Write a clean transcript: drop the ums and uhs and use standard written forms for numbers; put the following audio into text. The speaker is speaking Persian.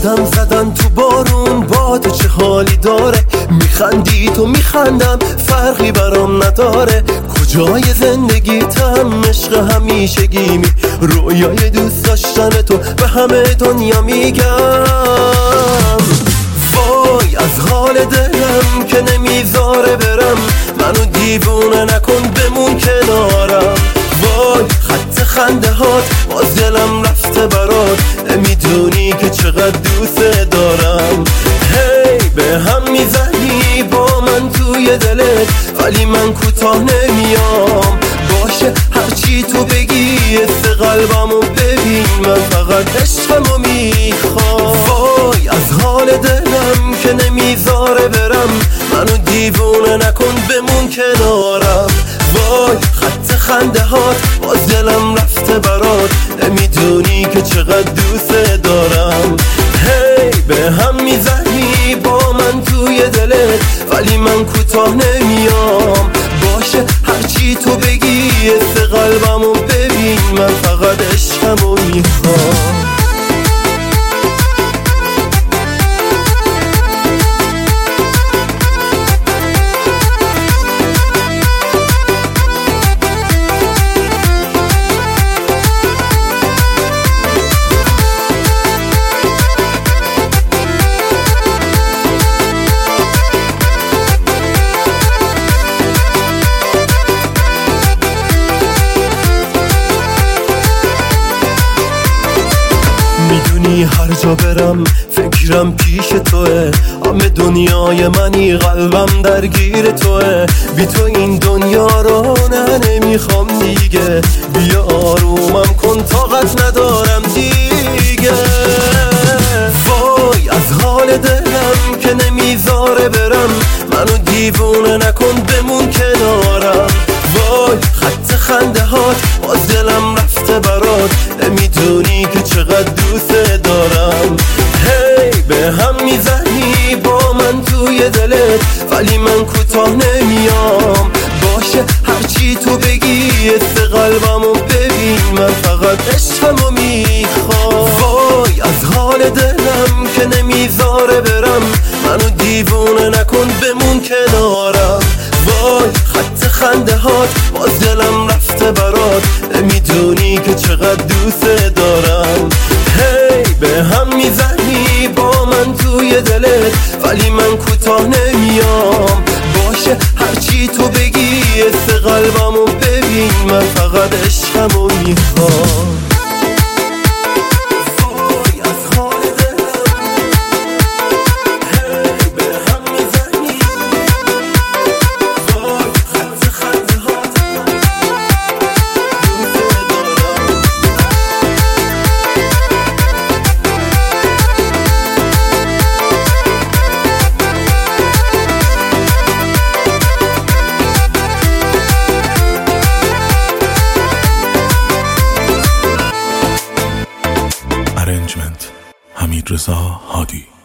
قدم زدن تو بارون با تو چه حالی داره؟ میخندی تو میخندم فرقی برام نداره. کجای زندگیتم عشق همیشگیمی، رویای دوست داشتن تو به همه دنیا میگم. وای از حال دلم که نمیذاره برم، منو دیوونه نکن بمون کنارم. وای خط خنده هات باز دلم رفته برات، نمیدونی که چقدر دوست دارم. هی به هم میزنی با من توی دلت، ولی من کوتاه نمیام. باشه هرچی تو بگی حس قلبمو ببین، من فقط عشقمو میخوام. وای از حال دلم که نمیذاره برم، منو دیوونه نکن بمون کنارم. وای خط خنده هات باز دلم رفته برات، نمیدونی که چقدر دوست دارم. هی به هم میزنی با من توی دلت، ولی من کوتاه نمیام. باشه هرچی تو بگی حس قلبمو ببین، من فقط عشقمو میخوام. میدونی هر جا برم فکرم پیش توه، همه دنیای منی قلبم درگیر توه. بی تو این دنیا رو نمیخوام دیگه، بیا آرومم کن طاقت ندارم دیگه. وای از حال دلم که نمیذاره برم، منو دیوونه نکن بمون کنارم. وای خط خنده هات باز دلم رفته برات، نمیدونی که چقدر دوست دارم. هی به هم میزنی با من توی دلت، ولی من کوتاه نمیام. باشه هرچی تو بگی حس قلبمو ببین، من فقط عشقمو میخوام. وای از حال دلم که نمیذاره برم، منو دیوونه نکن بمون کنارم. وای خط خنده هات باز دلم رفته برات، نمیدونی که چقدر دوست دارم. هی به هم میزنی با من توی دلت، ولی من کوتاه نمیام. باشه هرچی تو بگی حس قلبمو ببین، من فقط عشقمو میخوام. Arrangement حمیدرضا هادی.